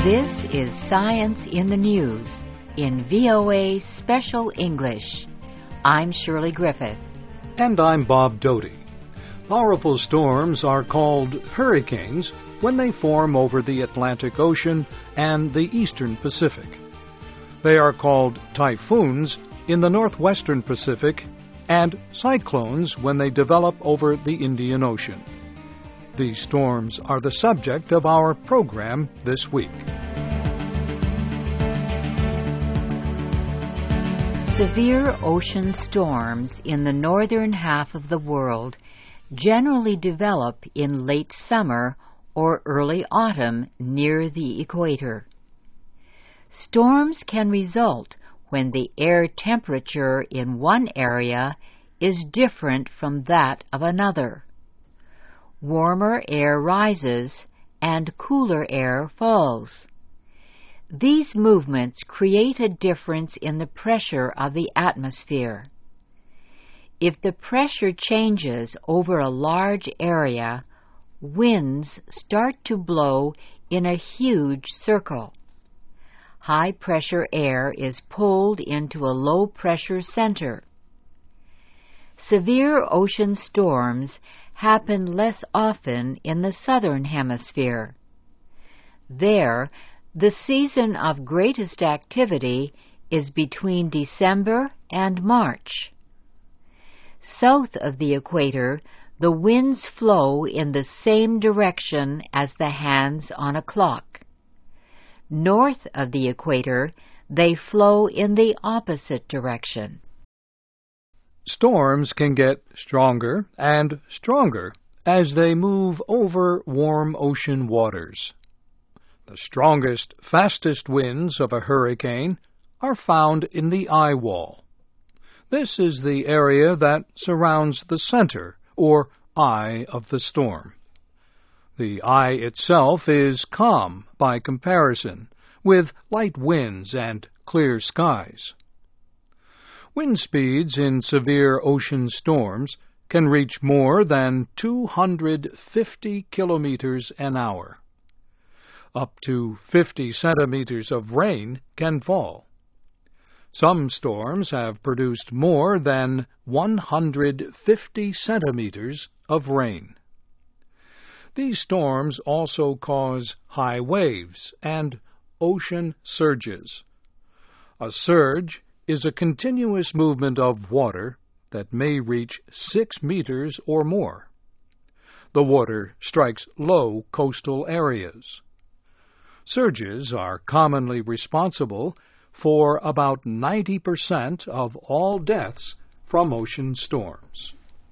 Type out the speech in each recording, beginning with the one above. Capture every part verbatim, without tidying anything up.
This is Science in the News in V O A Special English. I'm Shirley Griffith. And I'm Bob Doty. Powerful storms are called hurricanes when they form over the Atlantic Ocean and the eastern Pacific. They are called typhoons in the northwestern Pacific and cyclones when they develop over the Indian Ocean. These storms are the subject of our program this week. Severe ocean storms in the northern half of the world generally develop in late summer or early autumn near the equator. Storms can result when the air temperature in one area is different from that of another. Warmer air rises and cooler air falls. These movements create a difference in the pressure of the atmosphere. If the pressure changes over a large area, winds start to blow in a huge circle. High-pressure air is pulled into a low-pressure center. Severe ocean storms happen less often in the southern hemisphere. There, the season of greatest activity is between December and March. South of the equator, the winds flow in the same direction as the hands on a clock. North of the equator, they flow in the opposite direction. Storms can get stronger and stronger as they move over warm ocean waters. The strongest, fastest winds of a hurricane are found in the eye wall. This is the area that surrounds the center, or eye, of the storm. The eye itself is calm by comparison, with light winds and clear skies. Wind speeds in severe ocean storms can reach more than two hundred fifty kilometers an hour. Up to fifty centimeters of rain can fall. Some storms have produced more than one hundred fifty centimeters of rain. These storms also cause high waves and ocean surges. A surge is a continuous movement of water that may reach six meters or more. The water strikes low coastal areas. Surges are commonly responsible for about ninety percent of all deaths from ocean storms.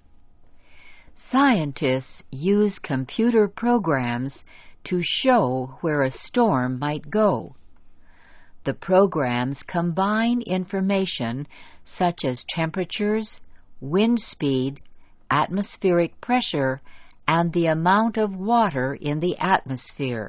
Scientists use computer programs to show where a storm might go. The programs combine information such as temperatures, wind speed, atmospheric pressure, and the amount of water in the atmosphere.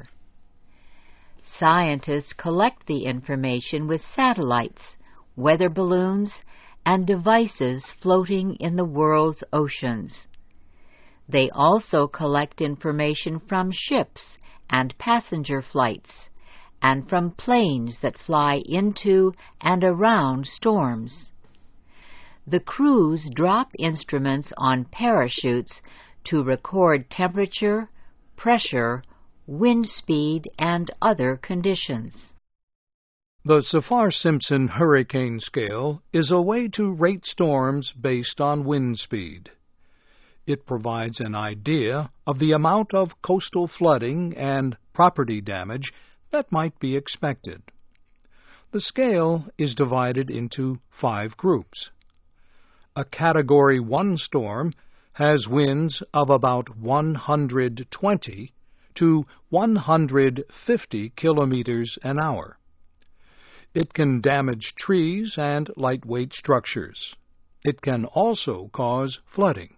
Scientists collect the information with satellites, weather balloons, and devices floating in the world's oceans. They also collect information from ships and passenger flights, and from planes that fly into and around storms. The crews drop instruments on parachutes to record temperature, pressure, wind speed, and other conditions. The Saffir-Simpson hurricane scale is a way to rate storms based on wind speed. It provides an idea of the amount of coastal flooding and property damage that might be expected. The scale is divided into five groups. A Category one storm has winds of about one hundred twenty to one hundred fifty kilometers an hour. It can damage trees and lightweight structures. It can also cause flooding.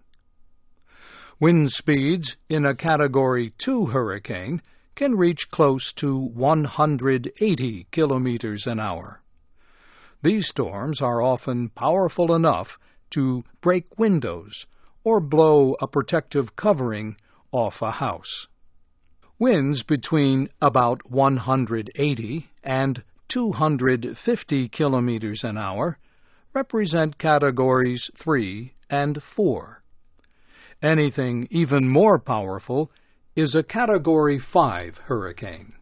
Wind speeds in a Category two hurricane can reach close to one hundred eighty kilometers an hour. These storms are often powerful enough to break windows or blow a protective covering off a house. Winds between about one hundred eighty and two hundred fifty kilometers an hour represent categories three and four. Anything even more powerful is a category five hurricane.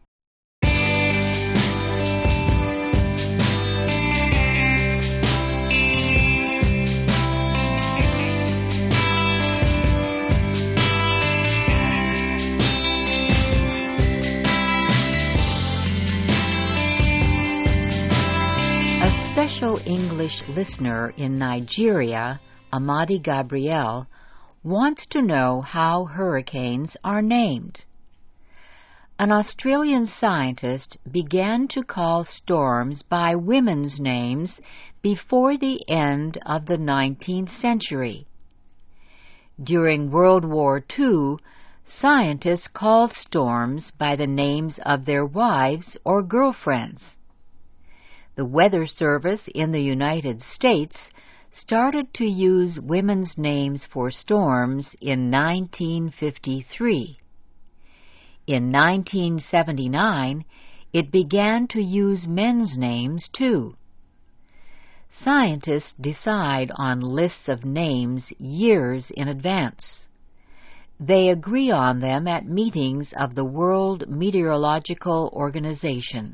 A special English listener in Nigeria, Amadi Gabriel, wants to know how hurricanes are named. An Australian scientist began to call storms by women's names before the end of the nineteenth century. During World War Two, scientists called storms by the names of their wives or girlfriends. The Weather Service in the United States started to use women's names for storms in nineteen fifty-three. In nineteen seventy-nine, it began to use men's names too. Scientists decide on lists of names years in advance. They agree on them at meetings of the World Meteorological Organization.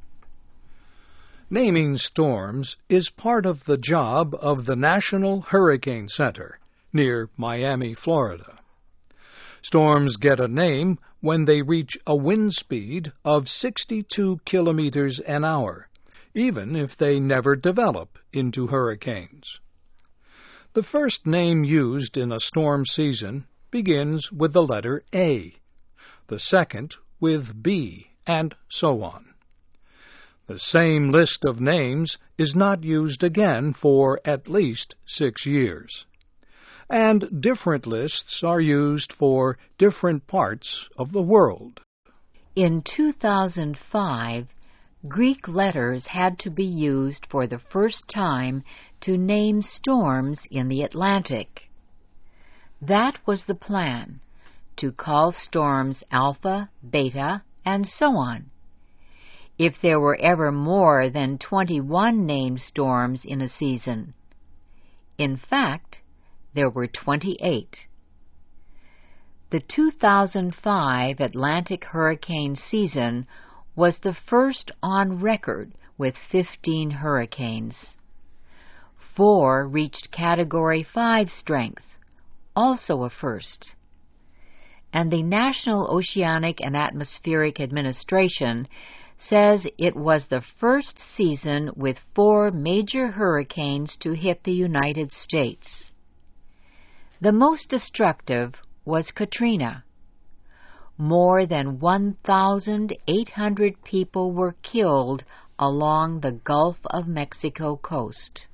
Naming storms is part of the job of the National Hurricane Center near Miami, Florida. Storms get a name when they reach a wind speed of sixty-two kilometers an hour, even if they never develop into hurricanes. The first name used in a storm season begins with the letter A, the second with B, and so on. The same list of names is not used again for at least six years. And different lists are used for different parts of the world. In two thousand five, Greek letters had to be used for the first time to name storms in the Atlantic. That was the plan, to call storms Alpha, Beta, and so on. If there were ever more than twenty-one named storms in a season. In fact, there were twenty-eight. The two thousand five Atlantic hurricane season was the first on record with fifteen hurricanes. Four reached Category five strength, also a first. And the National Oceanic and Atmospheric Administration says it was the first season with four major hurricanes to hit the United States. The most destructive was Katrina. More than one thousand eight hundred people were killed along the Gulf of Mexico coast.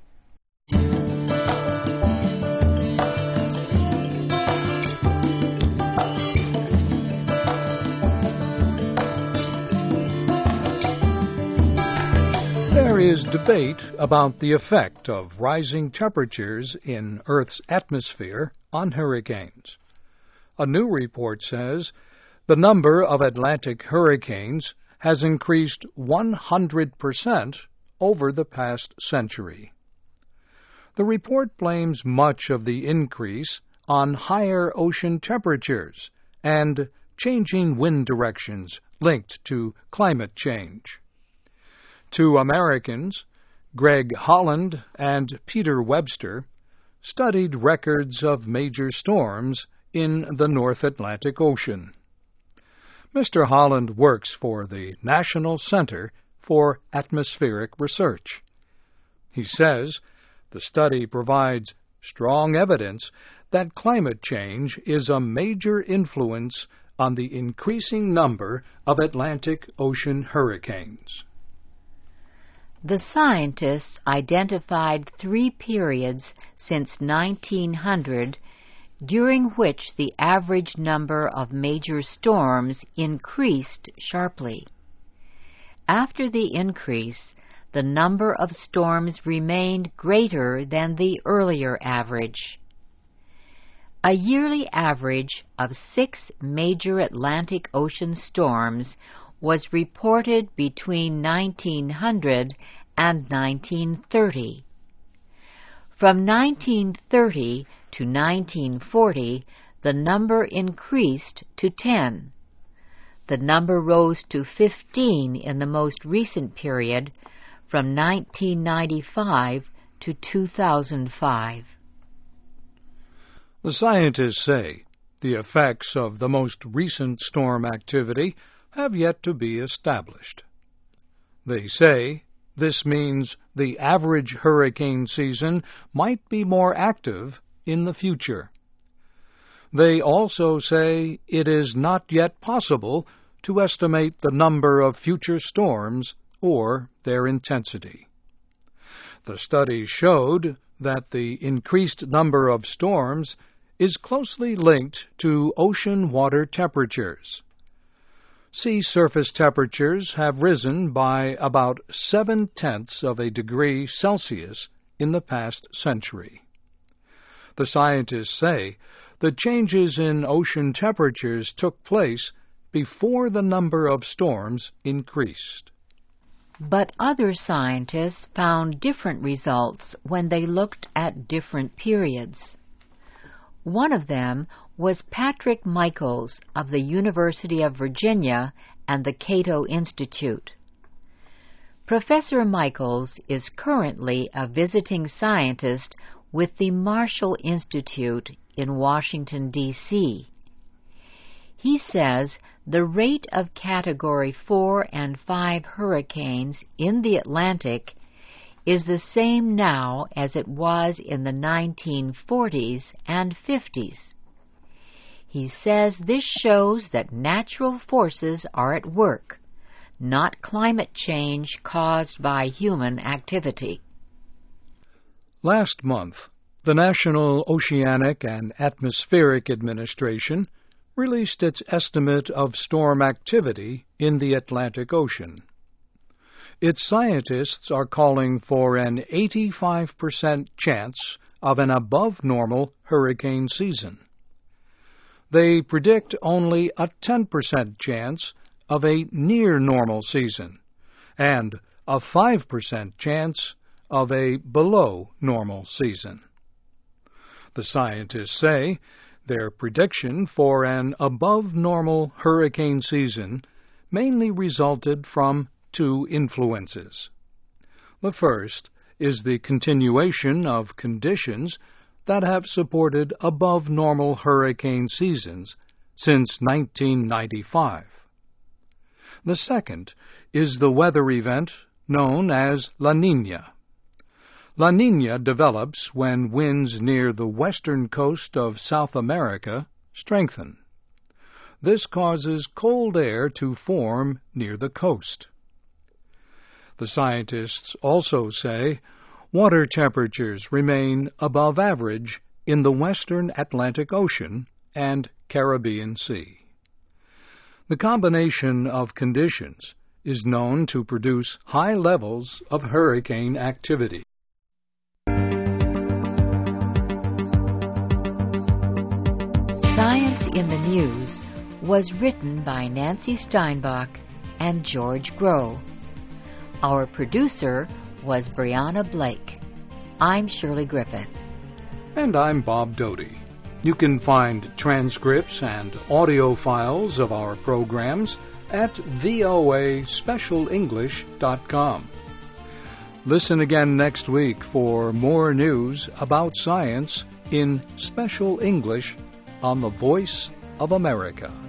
There is debate about the effect of rising temperatures in Earth's atmosphere on hurricanes. A new report says the number of Atlantic hurricanes has increased one hundred percent over the past century. The report blames much of the increase on higher ocean temperatures and changing wind directions linked to climate change. Two Americans, Greg Holland and Peter Webster, studied records of major storms in the North Atlantic Ocean. Mister Holland works for the National Center for Atmospheric Research. He says the study provides strong evidence that climate change is a major influence on the increasing number of Atlantic Ocean hurricanes. The scientists identified three periods since nineteen hundred during which the average number of major storms increased sharply. After the increase, the number of storms remained greater than the earlier average. A yearly average of six major Atlantic Ocean storms was reported between nineteen hundred and nineteen thirty. From nineteen thirty to nineteen forty, the number increased to ten. The number rose to fifteen in the most recent period, from nineteen ninety-five to two thousand five. The scientists say the effects of the most recent storm activity have yet to be established. They say this means the average hurricane season might be more active in the future. They also say it is not yet possible to estimate the number of future storms or their intensity. The study showed that the increased number of storms is closely linked to ocean water temperatures. Sea surface temperatures have risen by about seven-tenths of a degree Celsius in the past century. The scientists say the changes in ocean temperatures took place before the number of storms increased. But other scientists found different results when they looked at different periods. One of them was Patrick Michaels of the University of Virginia and the Cato Institute. Professor Michaels is currently a visiting scientist with the Marshall Institute in Washington, D C He says the rate of Category four and five hurricanes in the Atlantic is the same now as it was in the nineteen forties and fifties. He says this shows that natural forces are at work, not climate change caused by human activity. Last month, the National Oceanic and Atmospheric Administration released its estimate of storm activity in the Atlantic Ocean. Its scientists are calling for an eighty-five percent chance of an above-normal hurricane season. They predict only a ten percent chance of a near-normal season and a five percent chance of a below-normal season. The scientists say their prediction for an above-normal hurricane season mainly resulted from two influences. The first is the continuation of conditions that have supported above-normal hurricane seasons since nineteen ninety-five. The second is the weather event known as La Niña. La Niña develops when winds near the western coast of South America strengthen. This causes cold air to form near the coast. The scientists also say water temperatures remain above average in the western Atlantic Ocean and Caribbean Sea. The combination of conditions is known to produce high levels of hurricane activity. Science in the News was written by Nancy Steinbach and George Groh. Our producer was Brianna Blake. I'm Shirley Griffith. And I'm Bob Doty. You can find transcripts and audio files of our programs at v o a special english dot com. Listen again next week for more news about science in Special English on the Voice of America.